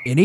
In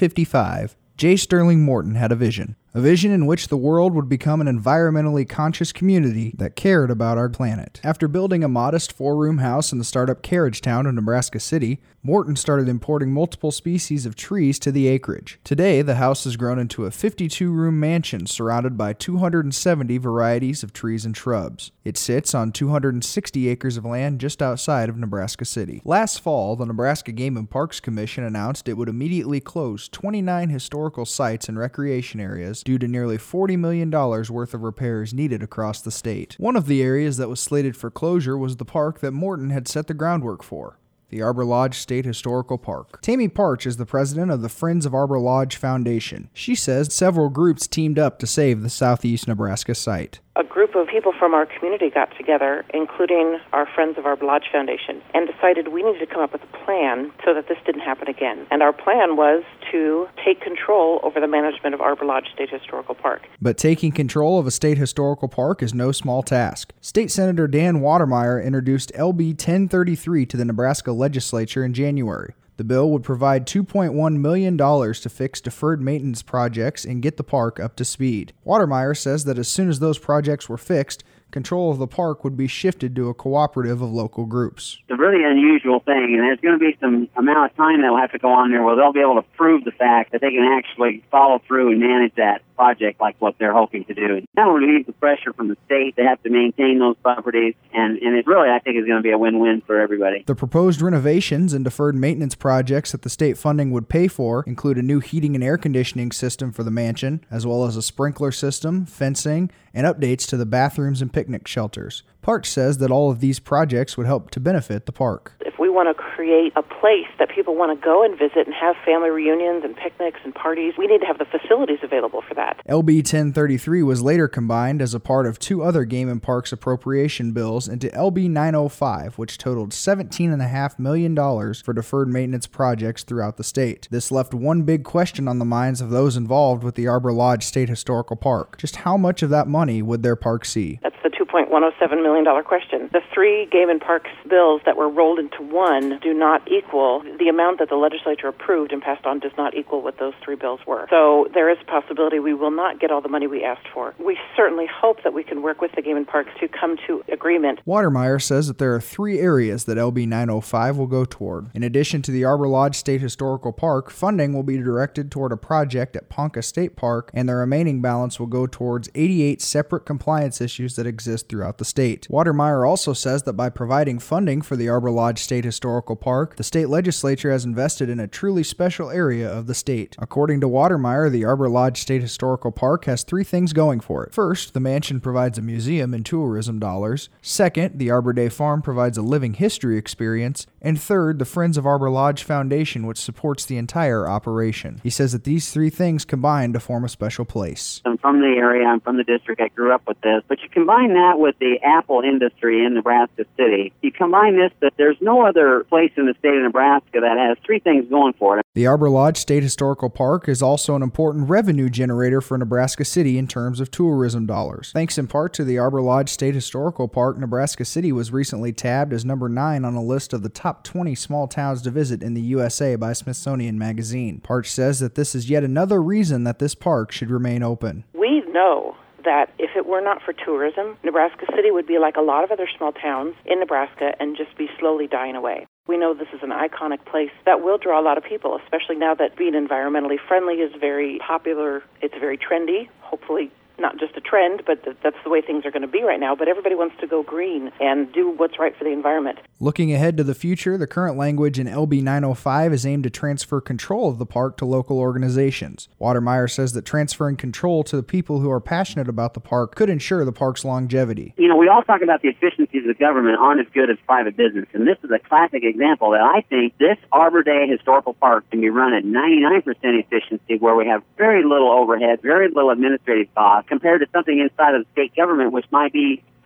1855, J. Sterling Morton had a vision in which the world would become an environmentally conscious community that cared about our planet. After building a modest 4-room house in the startup carriage town of Nebraska City, Morton started importing multiple species of trees to the acreage. Today, the house has grown into a 52-room mansion surrounded by 270 varieties of trees and shrubs. It sits on 260 acres of land just outside of Nebraska City. Last fall, the Nebraska Game and Parks Commission announced it would immediately close 29 historical sites and recreation areas due to nearly $40 million worth of repairs needed across the state. One of the areas that was slated for closure was the park that Morton had set the groundwork for, the Arbor Lodge State Historical Park. Tammy Parch is the president of the Friends of Arbor Lodge Foundation. She says several groups teamed up to save the southeast Nebraska site. A group of people from our community got together, including our Friends of Arbor Lodge Foundation, and decided we needed to come up with a plan so that this didn't happen again. And our plan was to take control over the management of Arbor Lodge State Historical Park. But taking control of a state historical park is no small task. State Senator Dan Watermeyer introduced LB 1033 to the Nebraska legislature in January. The bill would provide $2.1 million to fix deferred maintenance projects and get the park up to speed. Watermeyer says that as soon as those projects were fixed, control of the park would be shifted to a cooperative of local groups. It's a really unusual thing, and there's going to be some amount of time that will have to go on there where they'll be able to prove the fact that they can actually follow through and manage that project like what they're hoping to do. That will relieve the pressure from the state. They have to maintain those properties, and it really, I think, is going to be a win-win for everybody. The proposed renovations and deferred maintenance projects that the state funding would pay for include a new heating and air conditioning system for the mansion, as well as a sprinkler system, fencing, and updates to the bathrooms and picnic shelters. Parch says that all of these projects would help to benefit the park. If we want to create a place that people want to go and visit and have family reunions and picnics and parties, we need to have the facilities available for that. LB 1033 was later combined as a part of two other Game and Parks appropriation bills into LB 905, which totaled $17.5 million for deferred maintenance projects throughout the state. This left one big question on the minds of those involved with the Arbor Lodge State Historical Park. Just how much of that money would their park see? That's the $2.107 million question. The three Game and Parks bills that were rolled into one do not equal the amount that the legislature approved and passed on does not equal what those three bills were. So there is a possibility we will not get all the money we asked for. We certainly hope that we can work with the Game and Parks to come to agreement. Watermeyer says that there are three areas that LB 905 will go toward. In addition to the Arbor Lodge State Historical Park, funding will be directed toward a project at Ponca State Park, and the remaining balance will go towards 88 separate compliance issues that exist throughout the state. Watermeyer also says that by providing funding for the Arbor Lodge State Historical Park, the state legislature has invested in a truly special area of the state. According to Watermeyer, the Arbor Lodge State Historical Park has three things going for it. First, the mansion provides a museum and tourism dollars. Second, the Arbor Day Farm provides a living history experience. And third, the Friends of Arbor Lodge Foundation, which supports the entire operation. He says that these three things combine to form a special place. I'm from the area, I'm from the district, I grew up with this, but you combine that with the apple industry in Nebraska City. You combine this that there's no other place in the state of Nebraska that has three things going for it. The Arbor Lodge State Historical Park is also an important revenue generator for Nebraska City in terms of tourism dollars. Thanks in part to the Arbor Lodge State Historical Park, Nebraska City was recently tabbed as number 9 on a list of the top 20 small towns to visit in the USA by Smithsonian Magazine. Parch says that this is yet another reason that this park should remain open. We know that if it were not for tourism, Nebraska City would be like a lot of other small towns in Nebraska and just be slowly dying away. We know this is an iconic place that will draw a lot of people, especially now that being environmentally friendly is very popular. It's very trendy, hopefully not just a trend, but that's the way things are going to be right now. But everybody wants to go green and do what's right for the environment. Looking ahead to the future, the current language in LB 905 is aimed to transfer control of the park to local organizations. Watermeyer says that transferring control to the people who are passionate about the park could ensure the park's longevity. You know, we all talk about the efficiencies of the government aren't as good as private business, and this is a classic example that I think this Arbor Day Historical Park can be run at 99% efficiency, where we have very little overhead, very little administrative costs, compared to something inside of the state government, which might be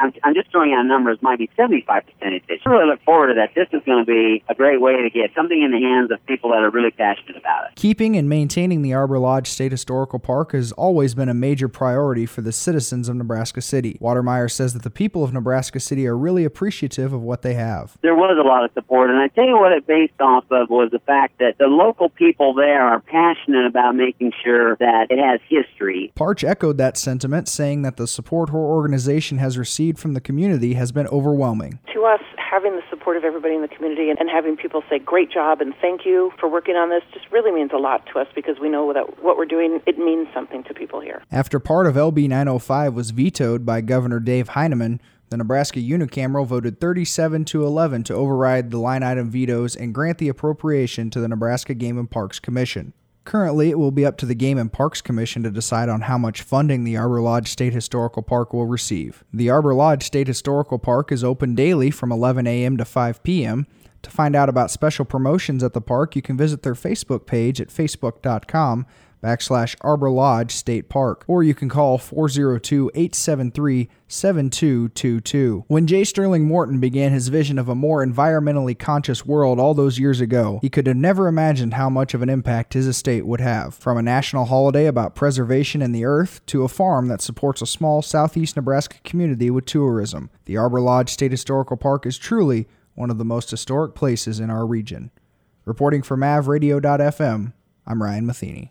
I'm just throwing out numbers, might be 75% addition. I really look forward to that. This is going to be a great way to get something in the hands of people that are really passionate about it. Keeping and maintaining the Arbor Lodge State Historical Park has always been a major priority for the citizens of Nebraska City. Watermeyer says that the people of Nebraska City are really appreciative of what they have. There was a lot of support, and I tell you what it based off of was the fact that the local people there are passionate about making sure that it has history. Parch echoed that sentiment, saying that the support her organization has received from the community has been overwhelming. To us, having the support of everybody in the community and having people say, great job and thank you for working on this, just really means a lot to us because we know that what we're doing, it means something to people here. After part of LB 905 was vetoed by Governor Dave Heineman, the Nebraska Unicameral voted 37-11 to override the line item vetoes and grant the appropriation to the Nebraska Game and Parks Commission. Currently, it will be up to the Game and Parks Commission to decide on how much funding the Arbor Lodge State Historical Park will receive. The Arbor Lodge State Historical Park is open daily from 11 a.m. to 5 p.m. To find out about special promotions at the park, you can visit their Facebook page at facebook.com/Arbor Lodge State Park, or you can call 402-873-7222. When J. Sterling Morton began his vision of a more environmentally conscious world all those years ago, he could have never imagined how much of an impact his estate would have. From a national holiday about preservation and the earth, to a farm that supports a small southeast Nebraska community with tourism, the Arbor Lodge State Historical Park is truly one of the most historic places in our region. Reporting for MavRadio.fm, I'm Ryan Matheny.